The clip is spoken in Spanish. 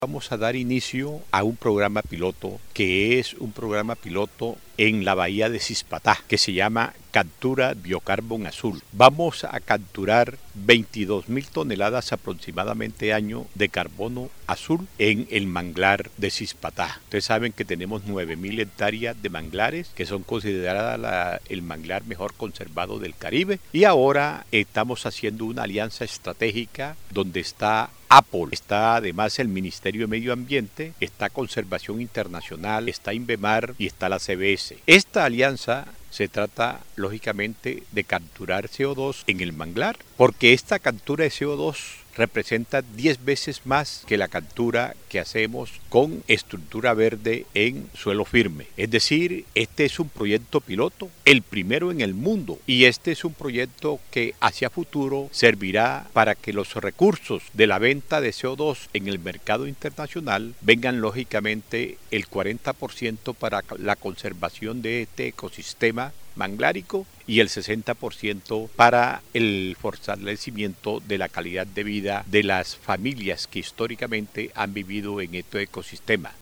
Vamos a dar inicio a un programa piloto que es un programa piloto en la bahía de Cispatá que se llama Captura Biocarbón Azul. Vamos a capturar 22.000 toneladas aproximadamente año de carbono azul en el manglar de Cispatá. Ustedes saben que tenemos 9.000 hectáreas de manglares que son consideradas el manglar mejor conservado del Caribe, y ahora estamos haciendo una alianza estratégica donde está Apple, está además el Ministerio de Medio Ambiente, está Conservación Internacional, está Inbemar y está la CBS. Esta alianza se trata, lógicamente, de capturar CO2 en el manglar, porque esta captura de CO2 representa 10 veces más que la captura que hacemos con estructura verde en suelo firme. Es decir, este es un proyecto piloto, el primero en el mundo, y este es un proyecto que hacia futuro servirá para que los recursos de la venta de CO2 en el mercado internacional vengan lógicamente el 40% para la conservación de este ecosistema manglárico y el 60% para el fortalecimiento de la calidad de vida de las familias que históricamente han vivido en este ecosistema.